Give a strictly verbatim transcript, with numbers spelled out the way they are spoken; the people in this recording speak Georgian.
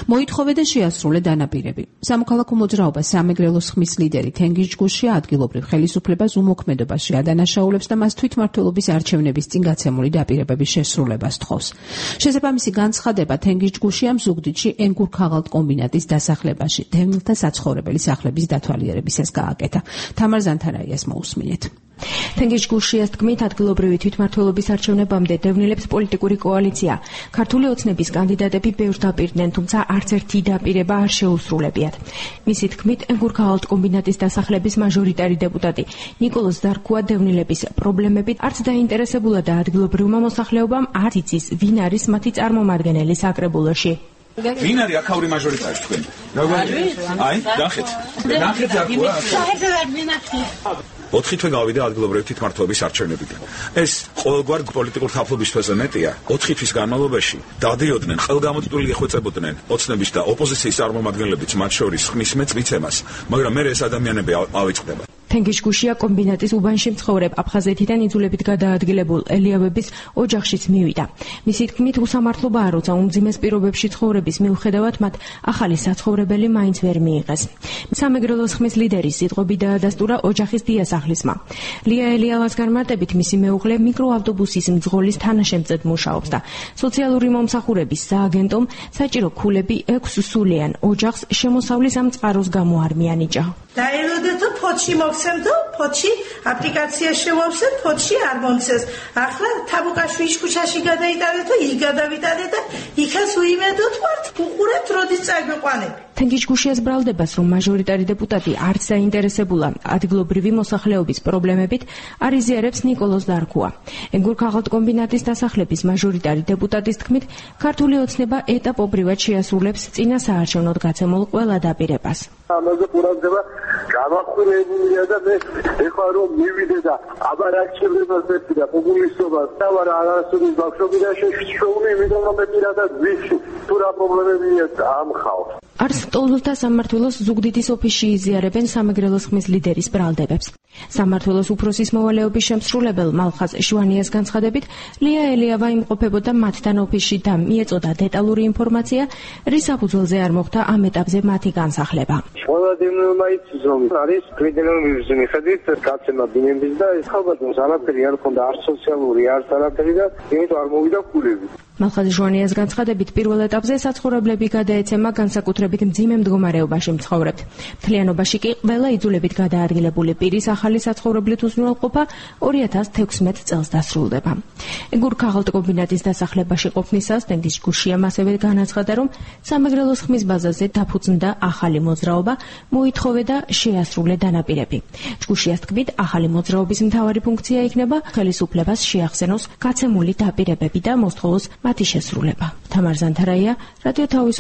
მოითხოვდა შეასრულა დანაპირები. სამოქალაქო მოძრაობა სამეგრელოს ხმის ლიდერი თენგიზ ჯგუშია ადგილობრივ ხელისუფლებას უმოქმედობაში ადანაშაულებს და მას თვითმმართველობის არჩევნების წინ გაცემული დაპირებების შესრულებას თხოვს. შესაბამისი განცხადება თენგიზ ჯგუშიამ ზუგდიდში ენგურ-ქაღალდ კომბინატის დასახლებაში დევნილთა საცხოვრებელი სახლების დათვალიერებისას გააკეთა. თამარ ზანთარაიას მოусმინეთ. თენგიზ ჯგუშიას თქმით, ადგილობრივი თვითმმართველობის არჩევნებამდე დევნილებს პოლიტიკური კოალიცია ქართული ოცნების კანდიდატები ბევრს დაპირდნენ, თუმცა არც ერთი დაპირება არ შეუსრულებიათ. მისი თქმით, ენგურ-ქაღალდ კომბინატის დასახლების მაჟორიტარი დეპუტატი ნიკოლოზ დარქუა დევნილების პრობლემებით არც დაინტერესებულა და ადგილობრივმა მოსახლეობამ არ იცის, ვინ არის მათი წარმომადგენელი საკრებულოში. ვინ არის აქაური მაჟორიტარი თქვენ? აი, ნახეთ. ნახეთ დარქუა. ოთხი თვე გავიდა ადგილობრივი თვითმმართველობის არჩევნებიდან. ეს ყოველგვარ პოლიტიკურ თაფლობის თვეზე მეტია. ოთხი თვის განმავლობაში დადიოდნენ, ხელგამოწვეული ეხვეწებოდნენ ოცნების და ოპოზიციის წარმომადგენლებიც, მათ შორის ხმის მეწვიცემას, მაგრამ მე ეს ადამიანები ავიწყდება. თენგიზ ჯგუშია კომბინატის უბანში მცხოვრებ აფხაზეთიდან იძულებით გადაადგილებულ ელიავების ოჯახშიც მივიდა. მისი თქმით, უსამართლობაა, როცა უმძიმეს პირობებში ცხოვრების მიუხედავად მათ ახალი საცხოვრებელი მაინც ვერ მიიღეს. სამეგრელოს ხმის ლიდერის სიტყვები დაადასტურა ოჯახის დიასახლისმა. ლია ელიავას განმარტებით, მისი მეუღლე მიკროავტობუსის მძღოლის თანაშემწედ მუშაობს და სოციალური მომსახურების სააგენტომ საჭირო ქულები ექვს სულიან ოჯახს შემოსავლის ამ წყაროს გამო არ მიანიჭა. დაელოდეთ ფოთში მოგცემდო, ფოთში აპლიკაცია შევავსეთ, ფოთში არ მომცეს. ახლა თაბუკაშვილის ქუჩაში გადაიტანეთ და იქ გადავიტანეთ და იქაც უიმედოთ ვართ, უყურებთ როდის წაგვიყვანები. თენგიზ ჯგუშიას ბრალდებას, რომ მაჟორიტარი დეპუტატი არც დაინტერესებულა ადგილობრივი მოსახლეობის პრობლემებით, არ იზიარებს ნიკოლოზ დარქუა. ენგურ-ქაღალდ კომბინატის დასახლების მაჟორიტარი დეპუტატის თქმით, ქართული ოცნება ეტაპობრივად შეასრულებს წინა საარჩევნოდ გაცემულ ყველა დაპირებას. ამაზე ყურადღება გამახვილებულია და მე ეხლა რომ მივიდე და აბარ არჩევნებას ერთი და პოპულისტობას და ვარ არასოდეს ბავშვობიდან შეშოუნე, იმიტომ რომ მე პირადად ვიცი თუ რა პრობლემებია ამ ხალხს. არც მტოლვილთა სამმართველოს ზუგდიდის ოფისში იზიარებენ სამეგრელოს ხმის ლიდერის ბრალდებებს. სამმართველოს უფროსის მოვალეობის შემსრულებელ მალხაზ შვანიას განცხადებით, ლია ელიავა იმყოფებოდა მათთან ოფისში და მიეწოდა დეტალური ინფორმაცია, რის საფუძველზე არ მოხდა ამ ეტაპზე მათი განსახლება. ყველა დევნილმა იცის, რომ არის კრიტერიუმების მიხედვით გაცემა ბინების და ეს ხალხს არაფერი არ ქონდა, არც სოციალური, არც არაფერი და იმიტომ არ მოვიდა ქულები. მალხაზ შვანიას განცხადებით, პირველ ეტაპზე საცხოვრებლები გადაეცემა განსაკუთრებით მძიმე მდგომარეობაში მცხოვრებთ. მთლიანობაში კი ყველა იძულებით გადაადგილებული პირის ახალი საცხოვრებლით უზრუნველყოფა ორი ათას თექვსმეტ წელს დასრულდება. ენგურ-ქაღალდ კომბინატის დასახლებაში ყოფნისას თენგიზ ჯგუშიამ ასევე განაცხადა, რომ სამეგრელოს ხმის ბაზაზე დაფუძნდა ახალი მოძრაობა, მოითხოვდა შეასრულა დანაპირები. ჯგუშიას თქმით, ახალი მოძრაობის მთავარი ფუნქცია იქნება ხელისუფლებას შეახსენოს გაცემული დაპირებები და მოსთხოვოს მათი შესრულება. თამარ ზანთარაია, რადიო თავის